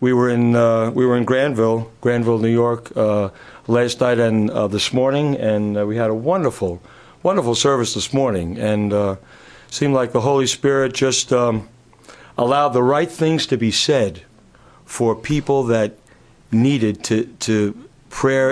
we were in Granville, New York, last night and this morning, and we had a wonderful service this morning, and seemed like the Holy Spirit just allowed the right things to be said for people that needed to prayer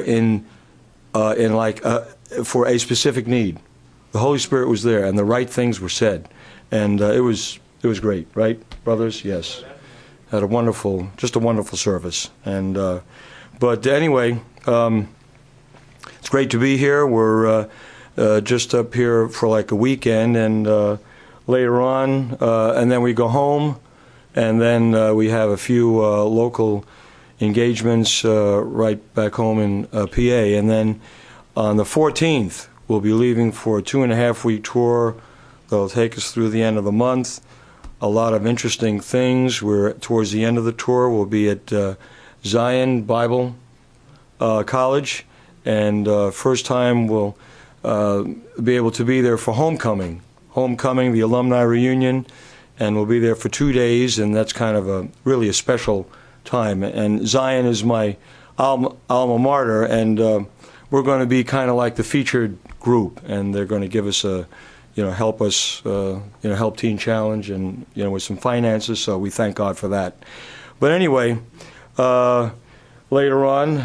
for a specific need. The Holy Spirit was there, and the right things were said, and it was great, right, brothers? Yes, had a wonderful service, and but anyway, it's great to be here. We're just up here for like a weekend, and later on, and then we go home, and then we have a few local engagements right back home in PA, and then on the 14th we'll be leaving for a 2.5-week tour that'll take us through the end of the month. A lot of interesting things. We're towards the end of the tour. We'll be at Zion Bible College, and first time we'll be able to be there for homecoming, the alumni reunion, and we'll be there for 2 days, and that's kind of really a special time. And Zion is my alma mater, and we're going to be kind of like the featured group, and they're going to give us help us, help Teen Challenge, and with some finances. So we thank God for that. But anyway, later on,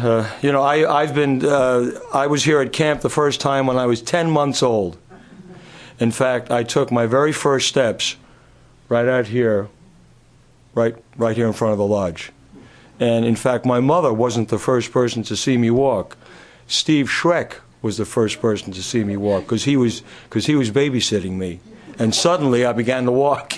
I was here at camp the first time when I was 10 months old. In fact, I took my very first steps right out here, right here in front of the lodge. And in fact, my mother wasn't the first person to see me walk. Steve Schreck was the first person to see me walk, because he was babysitting me, and suddenly I began to walk.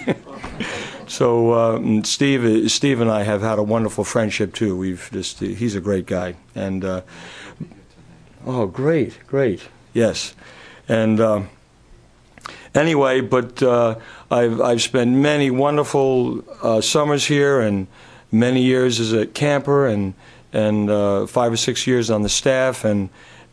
So Steve and I have had a wonderful friendship too. He's a great guy, and oh, great, yes, and anyway, but I've spent many wonderful summers here, and many years as a camper, and 5 or 6 years on the staff, and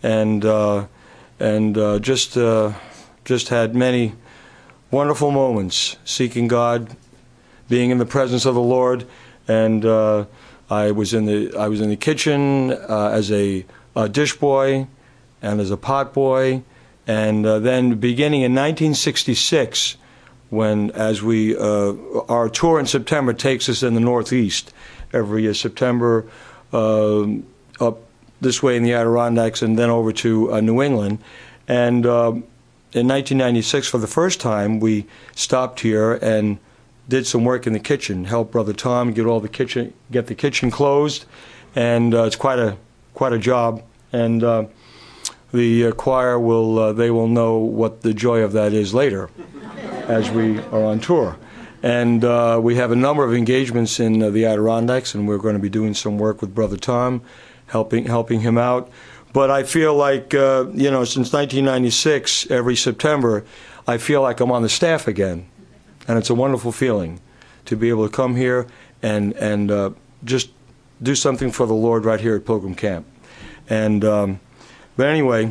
just had many wonderful moments seeking God, being in the presence of the Lord, and I was in the kitchen as a dish boy and as a pot boy, and then beginning in 1966, when our tour in September takes us in the Northeast every September, up this way in the Adirondacks, and then over to New England. And in 1996, for the first time, we stopped here and did some work in the kitchen, helped Brother Tom get the kitchen closed, and it's quite a job. And the choir will know what the joy of that is later, as we are on tour. And we have a number of engagements in the Adirondacks, and we're going to be doing some work with Brother Tom, helping him out. But I feel like, since 1996, every September, I feel like I'm on the staff again. And it's a wonderful feeling to be able to come here and just do something for the Lord right here at Pilgrim Camp. And but anyway,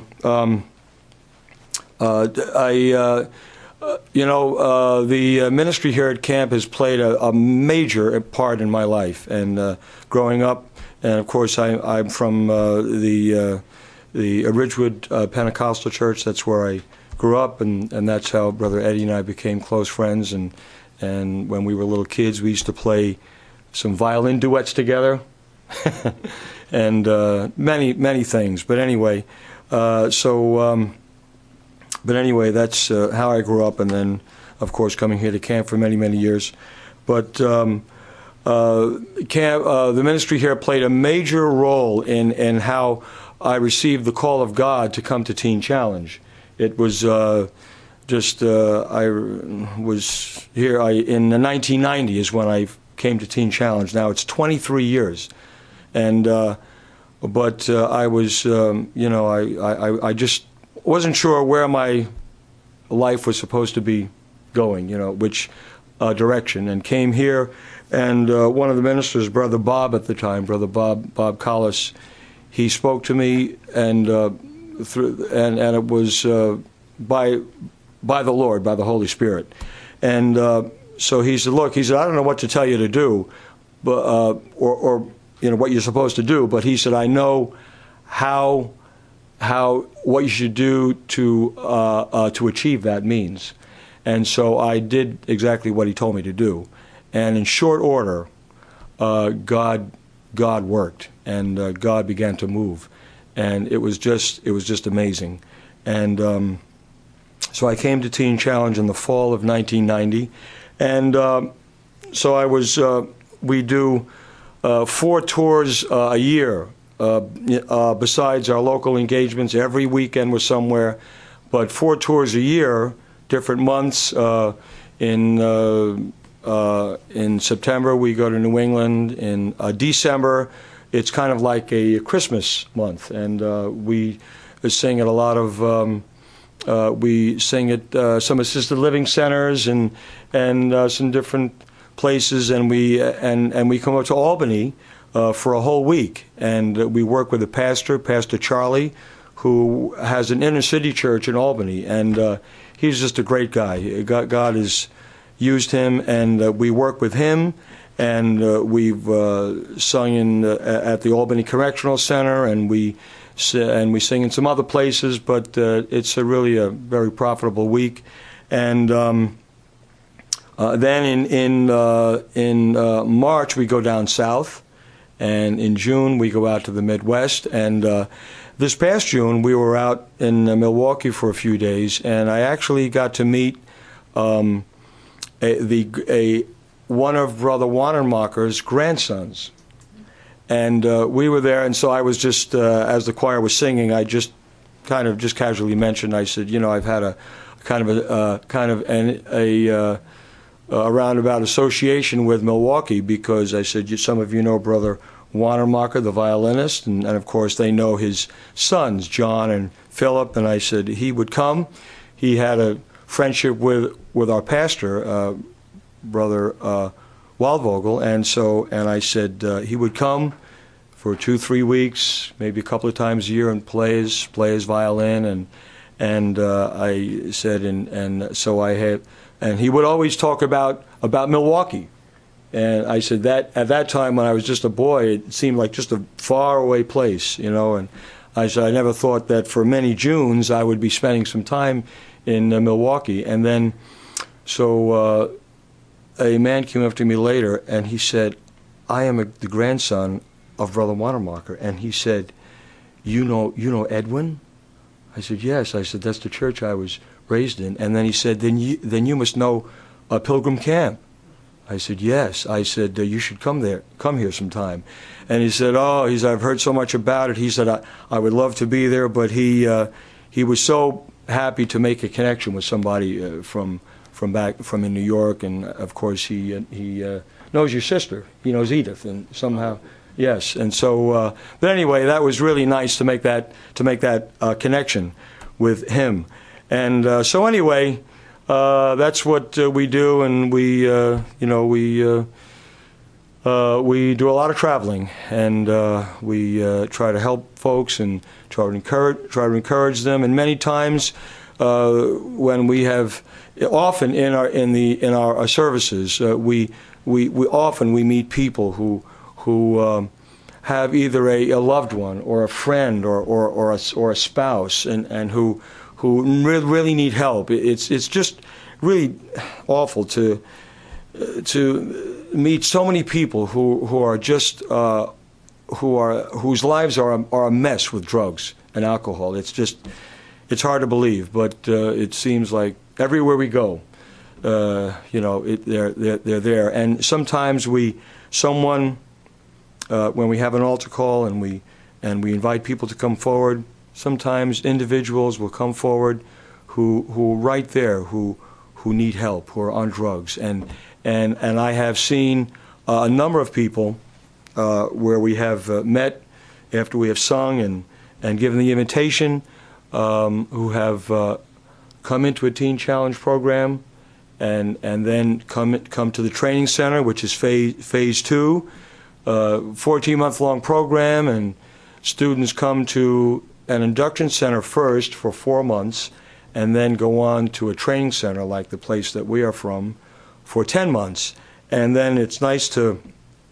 the ministry here at camp has played a major part in my life, and growing up, and of course I'm from the Ridgewood Pentecostal Church. That's where I grew up, and that's how Brother Eddie and I became close friends. And when we were little kids, we used to play some violin duets together, and many things. But anyway, But anyway, that's how I grew up, and then, of course, coming here to camp for many years. But the ministry here played a major role in how I received the call of God to come to Teen Challenge. It was I was here in 1990 is when I came to Teen Challenge. Now it's 23 years, and but I was I just wasn't sure where my life was supposed to be going, which direction, and came here, and one of the ministers, Brother Bob at the time, Brother Bob Collis, he spoke to me, and it was by the Lord, by the Holy Spirit, and so he said, "Look," he said, "I don't know what to tell you to do, or what you're supposed to do. But he said, I know what you should do to achieve that means. And so I did exactly what he told me to do. And in short order, God worked, and God began to move, and it was just amazing. And so I came to Teen Challenge in the fall of 1990, and so I was. We do 4 tours a year. Besides our local engagements, every weekend was somewhere, but 4 tours a year, different months. In September we go to New England. In December, it's kind of like a Christmas month, and we sing at a lot of. We sing at some assisted living centers and some different places, and we come up to Albany for a whole week, and we work with a pastor, Pastor Charlie, who has an inner city church in Albany, and he's just a great guy. God has used him, and we work with him, and we've sung at the Albany Correctional Center, and we sing in some other places, but it's really a very profitable week. And then in March we go down south, and in June we go out to the Midwest. And this past June we were out in Milwaukee for a few days, and I actually got to meet one of Brother Wanenmacher's grandsons. And we were there, and so I was just, as the choir was singing, I just casually mentioned, I said, I've had a roundabout association with Milwaukee, because I said, some of you know Brother Wanenmacher, the violinist, and of course they know his sons, John and Philip, and I said he would come. He had a friendship with our pastor, Brother Waldvogel, and I said he would come for 2-3 weeks, maybe a couple of times a year, and play his violin, and I said, and he would always talk about Milwaukee, and I said that at that time when I was just a boy, it seemed like just a far away place, and I said I never thought that for many Junes I would be spending some time in Milwaukee, and then so. A man came up to me later, and he said, I am the grandson of Brother Wanenmacher. And he said, you know Edwin? I said, yes. I said, that's the church I was raised in. And then he said, then you must know Pilgrim Camp. I said, yes. I said, you should come here sometime. And he said, I've heard so much about it. He said, I would love to be there, but he was so happy to make a connection with somebody from in New York, and of course he knows your sister. He knows Edith, and somehow, yes. And so, but anyway, that was really nice to make that connection with him. And so anyway, that's what we do, and we do a lot of traveling, and we try to help folks and try to encourage them. And many times, when we have. Often in our services, we often meet people who have either a loved one or a friend or a spouse, and who really need help. It's just really awful to meet so many people who are just whose lives are a mess with drugs and alcohol. It's hard to believe, but it seems like. Everywhere we go, they're there. And sometimes when we have an altar call and we invite people to come forward, sometimes individuals will come forward who right there who need help, who are on drugs. And I have seen a number of people where we have met after we have sung and given the invitation, who have come into a Teen Challenge program, and then come to the training center, which is phase 2, 14-month-long program, and students come to an induction center first for 4 months, and then go on to a training center like the place that we are from for 10 months. And then it's nice to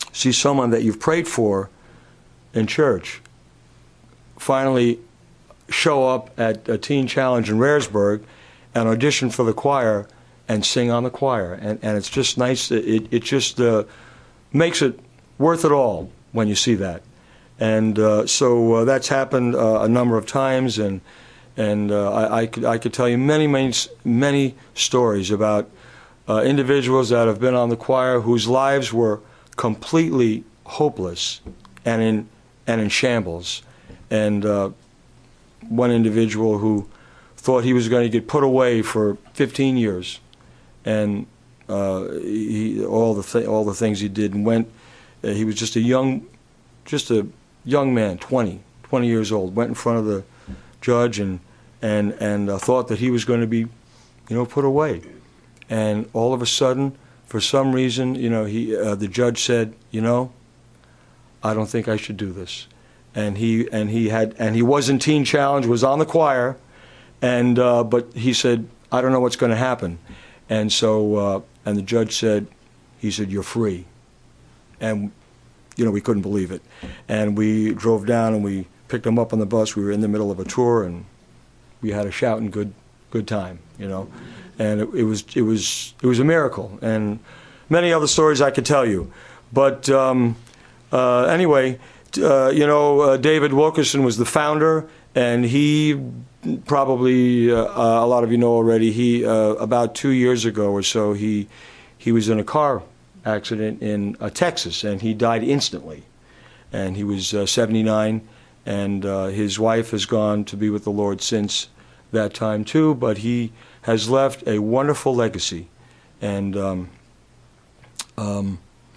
see someone that you've prayed for in church finally show up at a teen challenge in Raresburg and audition for the choir and sing on the choir. And it's just nice. It just makes it worth it all when you see that. And so that's happened a number of times, and I could tell you many stories about individuals that have been on the choir whose lives were completely hopeless and in shambles. And one individual who thought he was going to get put away for 15 years, and all the things he did, and went. He was just a young man, 20 years old, went in front of the judge and thought that he was going to be, put away. And all of a sudden, for some reason, the judge said, I don't think I should do this. And he was in Teen Challenge, was on the choir, but he said, I don't know what's going to happen. And so, and the judge said, you're free. And, we couldn't believe it. And we drove down and we picked him up on the bus. We were in the middle of a tour, and we had a shouting good time, And it was a miracle. And many other stories I could tell you. But anyway, David Wilkerson was the founder, and he probably, a lot of you know already, he about 2 years ago or so, he was in a car accident in Texas, and he died instantly. And he was 79, and his wife has gone to be with the Lord since that time too, but he has left a wonderful legacy. And when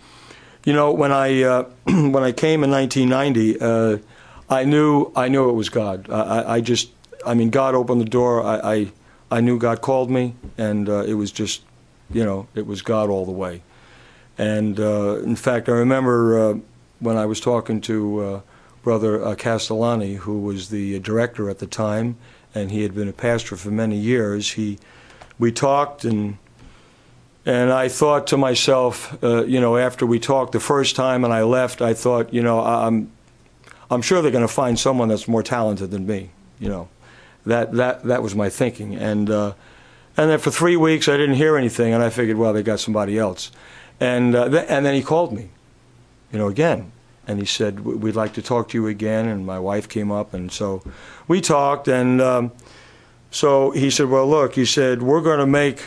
I came in 1990, I knew it was God. God opened the door. I knew God called me, and it was just, it was God all the way. And in fact, I remember when I was talking to Brother Castellani, who was the director at the time, and he had been a pastor for many years. We talked, and I thought to myself, after we talked the first time and I left, I thought, I'm sure they're going to find someone that's more talented than me. That was my thinking. And then for 3 weeks I didn't hear anything, and I figured, well, they got somebody else. And then he called me, again. And he said, we'd like to talk to you again. And my wife came up, and so we talked. And so he said, well, look, he said, we're going to make,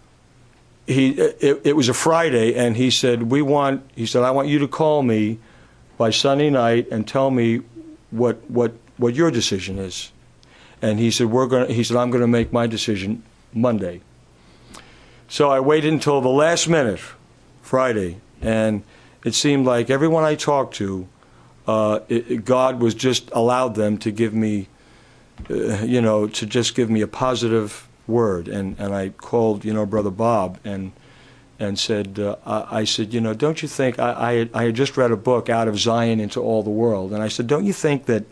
it was a Friday, and he said, I want you to call me by Sunday night and tell me what your decision is. And he said, I'm going to make my decision Monday. So I waited until the last minute, Friday, and it seemed like everyone I talked to, God was just allowed them to give me, to just give me a positive word. And I called, Brother Bob, and said, I said, don't you think, I had just read a book, Out of Zion into All the World, and I said, don't you think that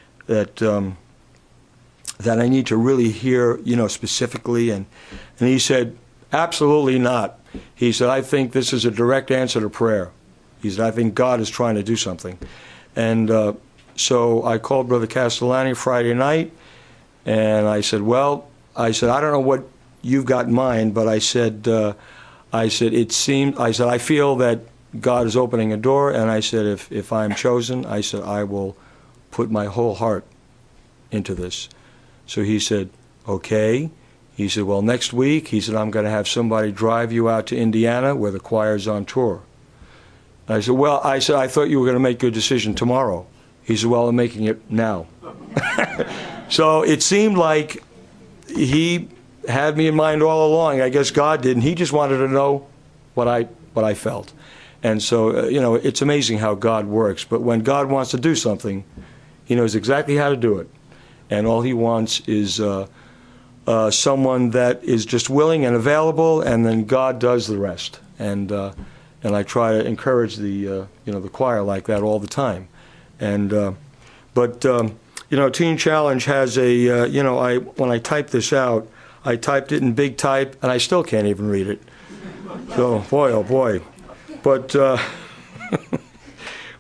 I need to really hear, specifically? And he said, absolutely not. He said, I think this is a direct answer to prayer. He said, I think God is trying to do something. And so I called Brother Castellani Friday night, and I said, I don't know what you've got in mind, but I said, I feel that God is opening a door, and I said, if I'm chosen, I said, I will put my whole heart into this. So he said, okay. He said, well, next week, he said, I'm going to have somebody drive you out to Indiana where the choir's on tour. I said, I thought you were going to make your decision tomorrow. He said, well, I'm making it now. So it seemed like he had me in mind all along. I guess God did, and he just wanted to know what I felt. And so, it's amazing how God works. But when God wants to do something, he knows exactly how to do it. And all he wants is someone that is just willing and available, and then God does the rest. And I try to encourage the choir like that all the time. And but Teen Challenge has a when I typed this out, I typed it in big type, and I still can't even read it. So boy, oh boy, but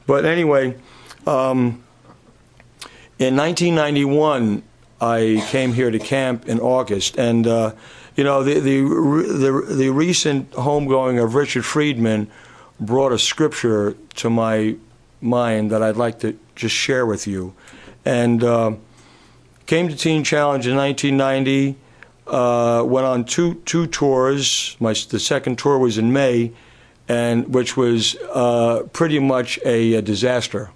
But anyway, in 1991, I came here to camp in August, and you know, the recent homegoing of Richard Friedman brought a scripture to my mind that I'd like to just share with you. And came to Teen Challenge in 1990. Went on two tours. The second tour was in May, and which was pretty much a disaster.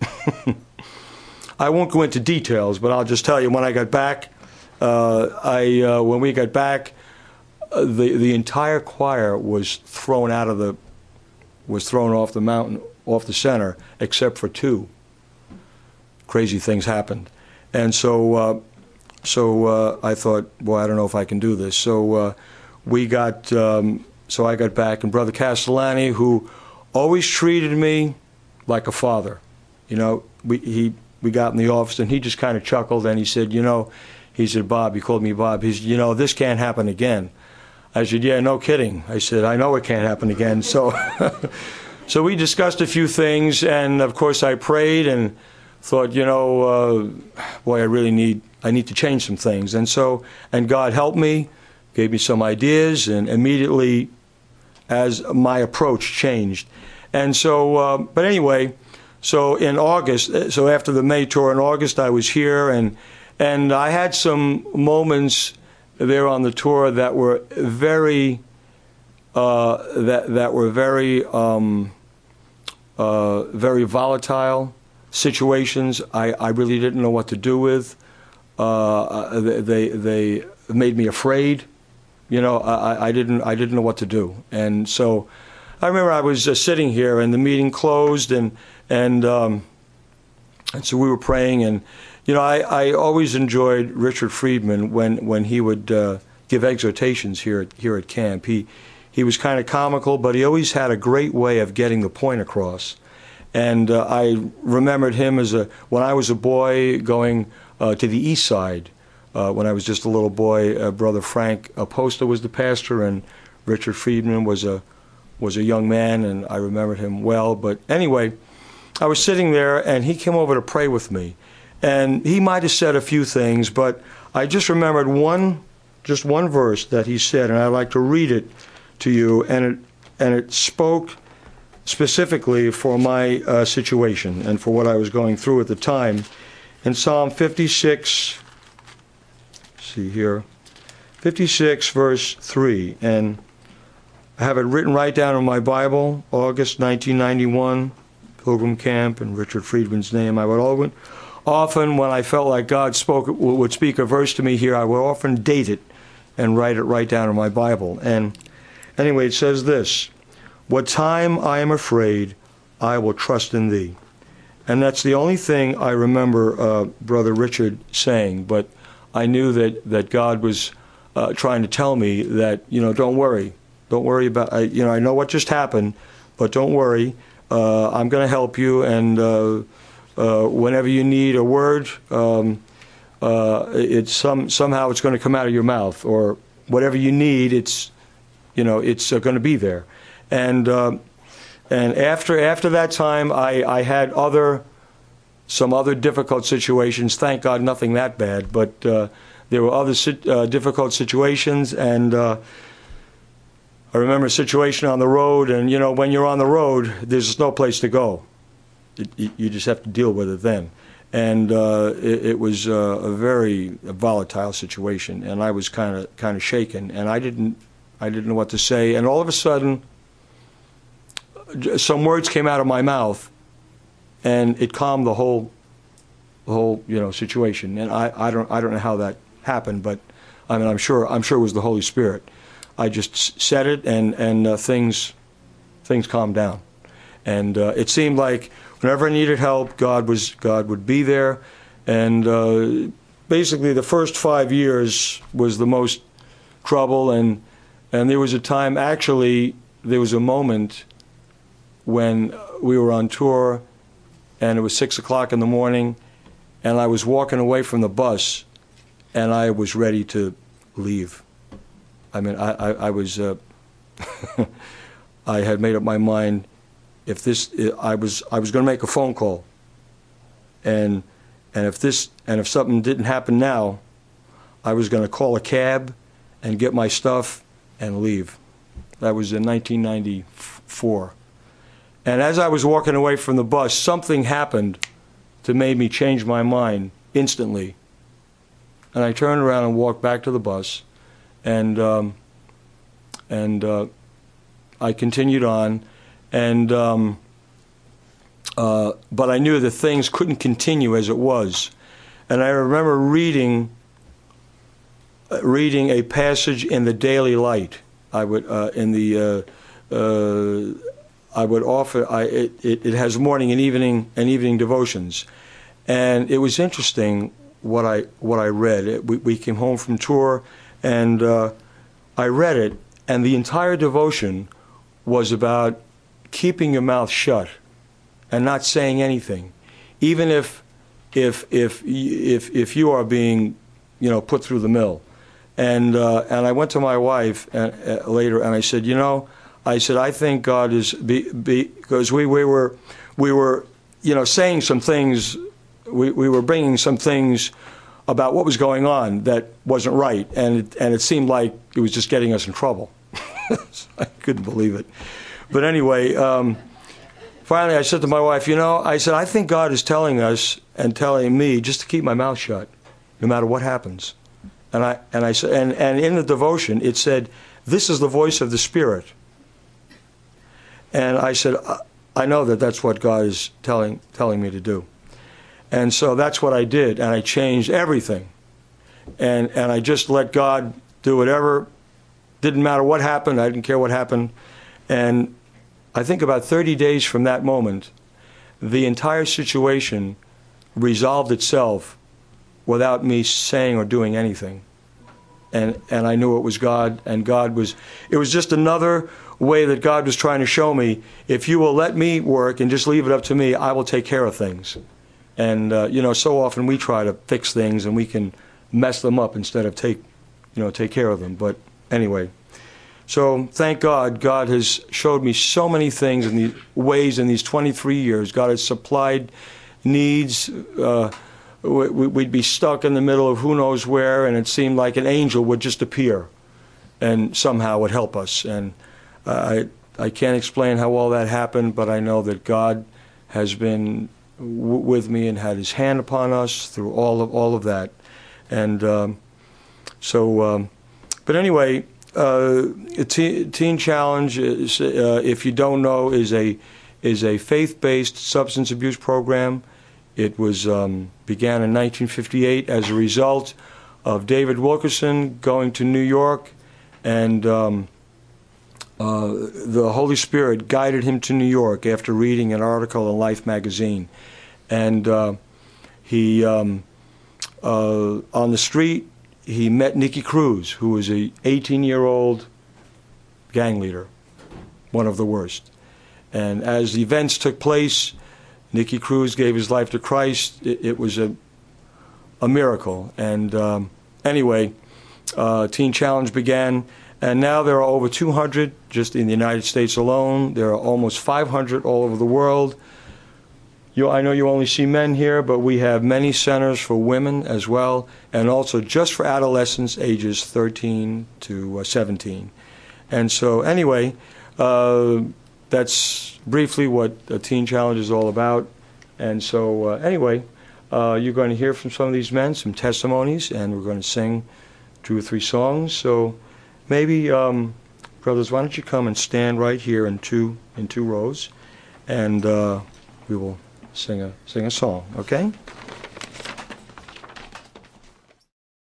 I won't go into details, but I'll just tell you when I got back. When we got back, the entire choir was thrown off the mountain, off the center, except for two. Crazy things happened, and so I thought, boy, I don't know if I can do this. So I got back, and Brother Castellani, who always treated me like a father, you know, we got in the office, and he just kind of chuckled, and he said, Bob, he called me Bob. He said, this can't happen again. I said, yeah, no kidding. I said, I know it can't happen again. So, so we discussed a few things, and of course I prayed and thought, boy, I need to change some things. And God helped me, gave me some ideas, and immediately as my approach changed. And so, but anyway, so in August, so after the May tour in August, I was here, and I had some moments there on the tour that were very very volatile situations. I really didn't know what to do with. They made me afraid. I didn't know what to do. And so I remember I was sitting here, and the meeting closed, and so we were praying, and I always enjoyed Richard Friedman when he would give exhortations here at camp. He was kind of comical, but he always had a great way of getting the point across. And I remembered him when I was a boy going to the east side. When I was just a little boy, Brother Frank Posta was the pastor, and Richard Friedman was a young man, and I remembered him well. But anyway, I was sitting there, and he came over to pray with me. And he might have said a few things, but I just remembered one verse that he said, and I'd like to read it to you, and it spoke specifically for my situation and for what I was going through at the time. In Psalm 56, see here, 56 verse 3, and I have it written right down in my Bible, August 1991, Pilgrim Camp, and Richard Friedman's name. I would often, when I felt like God would speak a verse to me here, I would often date it and write it right down in my Bible. And anyway, it says this: "What time I am afraid, I will trust in thee." And that's the only thing I remember Brother Richard saying, but I knew that God was trying to tell me that, don't worry about, I know what just happened, but don't worry, I'm going to help you, and whenever you need a word, it's somehow it's going to come out of your mouth, or whatever you need, it's going to be there. And after that time, I had some other difficult situations. Thank God, nothing that bad, but there were other difficult situations, and I remember a situation on the road, and when you're on the road, there's no place to go. You just have to deal with it then. And it was a very volatile situation, and I was kind of shaken, and I didn't know what to say. And all of a sudden, some words came out of my mouth, and it calmed the whole situation. And I don't know how that happened, but I mean I'm sure it was the Holy Spirit. I just said it, and things calmed down, and it seemed like whenever I needed help, God would be there. And basically, the first 5 years was the most trouble, and there was a time, actually, there was a moment when we were on tour, and it was 6 o'clock in the morning, and I was walking away from the bus, and I was ready to leave. I mean, I was, I had made up my mind, I was going to make a phone call, and if something didn't happen now, I was going to call a cab and get my stuff and leave. That was in 1994. And as I was walking away from the bus, something happened to make me change my mind instantly. And I turned around and walked back to the bus, and I continued on, but I knew that things couldn't continue as it was. And I remember reading a passage in the Daily Light. It has morning and evening devotions, and it was interesting what I read. We came home from tour, and I read it, and the entire devotion was about keeping your mouth shut and not saying anything, even if you are being, put through the mill. And I went to my wife later, and I said, I think God is because we were saying some things, we were bringing some things about what was going on that wasn't right, and it seemed like it was just getting us in trouble. I couldn't believe it. But anyway, finally I said to my wife, I think God is telling us and telling me just to keep my mouth shut, no matter what happens. And I said, and in the devotion it said, "This is the voice of the Spirit." And I said, I know that's what God is telling me to do. And so that's what I did, and I changed everything. And I just let God do whatever. Didn't matter what happened. I didn't care what happened. And I think about 30 days from that moment, the entire situation resolved itself without me saying or doing anything. And I knew it was God, and it was just another way that God was trying to show me, if you will let me work and just leave it up to me, I will take care of things. And, so often we try to fix things and we can mess them up instead of take care of them. But anyway, so thank God, God has showed me so many things in these ways in these 23 years. God has supplied needs. We'd be stuck in the middle of who knows where, and it seemed like an angel would just appear and somehow would help us. And I can't explain how all that happened, but I know that God has been with me and had His hand upon us through all of that. And but anyway, Teen Challenge, if you don't know, is a faith-based substance abuse program. It was began in 1958 as a result of David Wilkerson going to New York, and the Holy Spirit guided him to New York after reading an article in Life magazine. And he, on the street, he met Nicky Cruz, who was a 18-year-old gang leader, one of the worst. And as the events took place, Nicky Cruz gave his life to Christ. It was a miracle. And anyway, Teen Challenge began, and now there are over 200 just in the United States alone. There are almost 500 all over the world. I know you only see men here, but we have many centers for women as well, and also just for adolescents ages 13 to 17. And so anyway, that's briefly what the Teen Challenge is all about. And so anyway, you're going to hear from some of these men, some testimonies, and we're going to sing 2 or 3 songs. So maybe, brothers, why don't you come and stand right here in two rows, and we will sing a song, okay?